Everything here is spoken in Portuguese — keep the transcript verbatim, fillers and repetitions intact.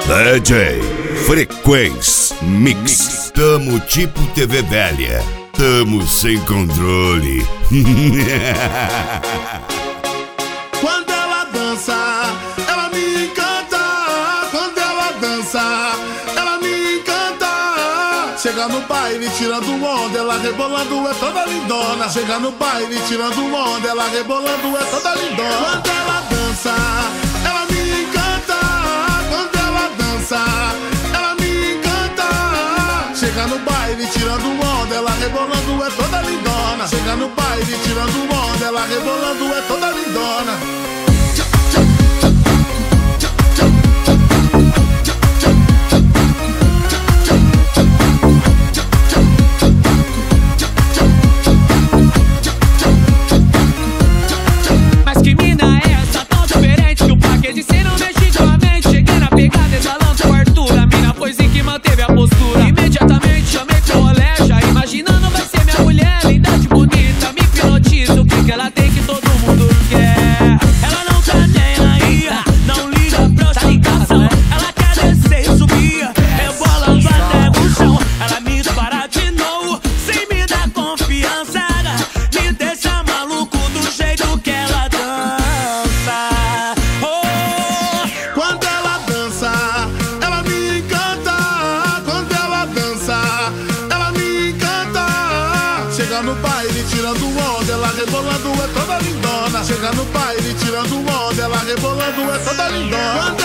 D J Frequência Mix. Tamo tipo T V velha. Tamo sem controle. Quando ela dança, ela me encanta. Quando ela dança, ela me encanta. Chega no baile tirando onda, ela rebolando é toda lindona. Chega no baile tirando onda, ela rebolando é toda lindona. Quando ela dança, ela me encanta. Quando ela dança, ela me encanta. Chega no baile tirando onda, ela rebolando é toda lindona. Chega no baile tirando onda, ela rebolando é toda lindona. Mas que mina é essa tão diferente que o paquete cê não mexe com a mente. Cheguei na pegada exalando o Arthur. A mina foi sim que manteve a postura. Imediatamente chamei pro rolé, já imaginando vai ser minha mulher. Linda de bonita, me hipnotiza. O que que ela tem que todo mundo quer? Ela não tá nem aí, não liga pra ostentação. Ela quer descer e subir, rebolando até o chão. Ela me dispara de novo, sem me dar confiança. Me deixa maluco do jeito que ela dança. Oh. Quando ela dança, ela me encanta. Quando ela dança, ela me encanta. Chega no baile tirando onda, ela rebolando é toda lindona. Chega no baile tirando onda, ela rebolando é toda lindona.